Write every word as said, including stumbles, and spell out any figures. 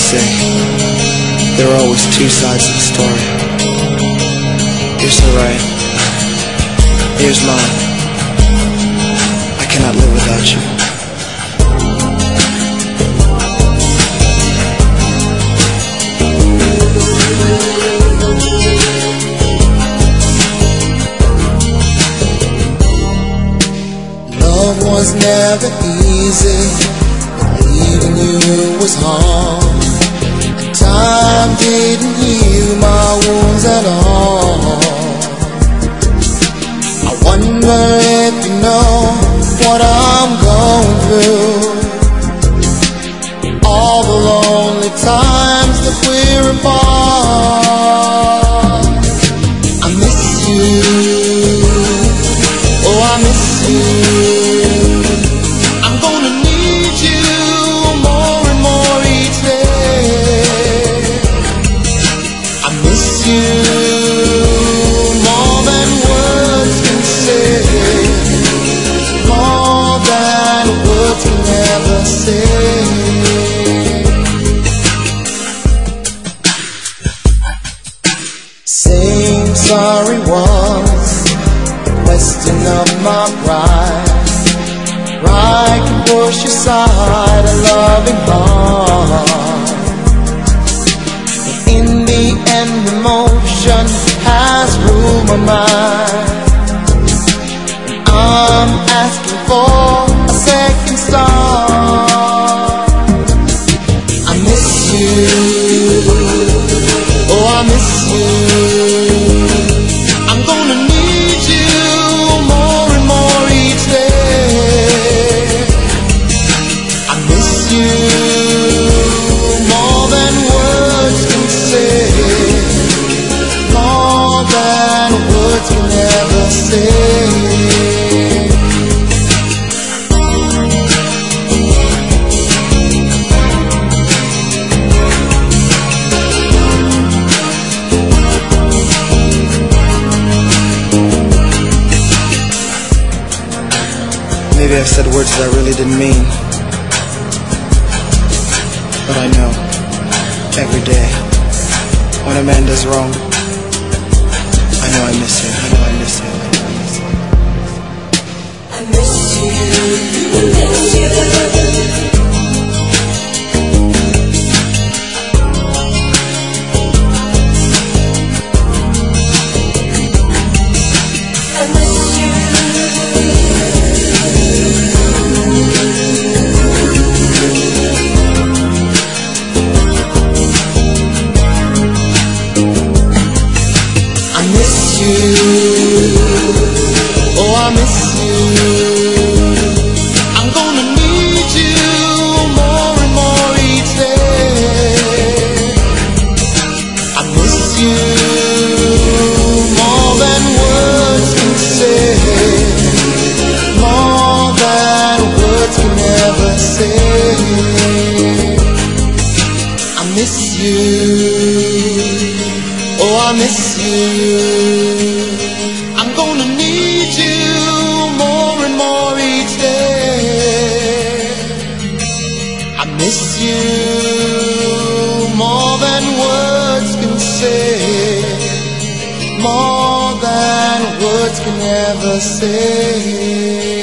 say, there are always two sides to the story. You're so right. Here's mine. I cannot live without you. Love was never easy, leaving you was hard. Time didn't heal my wounds at all. I wonder if you know what I'm going through. All the lonely times that we're apart. I miss you, oh I miss you. I'm gonna need you more and more each day. I miss you more than words can say, more than words can ever say. Saying sorry was a question of my pride. I can push aside a loving heart, but in the end emotion has ruled my mind. I'm asking for a second start. I miss you, oh I miss you. I'm gonna need you more and more each day. I miss you more than words can say, more than words can ever say. Maybe I've said words that I really didn't mean, but I know every day when a man does wrong, I know I miss him. I know I miss him. I miss him. I miss you, I miss you. Oh, I miss you. I'm gonna need you more and more each day. I miss you more than words can say, more than words can ever say. I miss you. Oh, I miss you. I'm gonna need you more and more each day. I miss you more than words can say, more than words can ever say.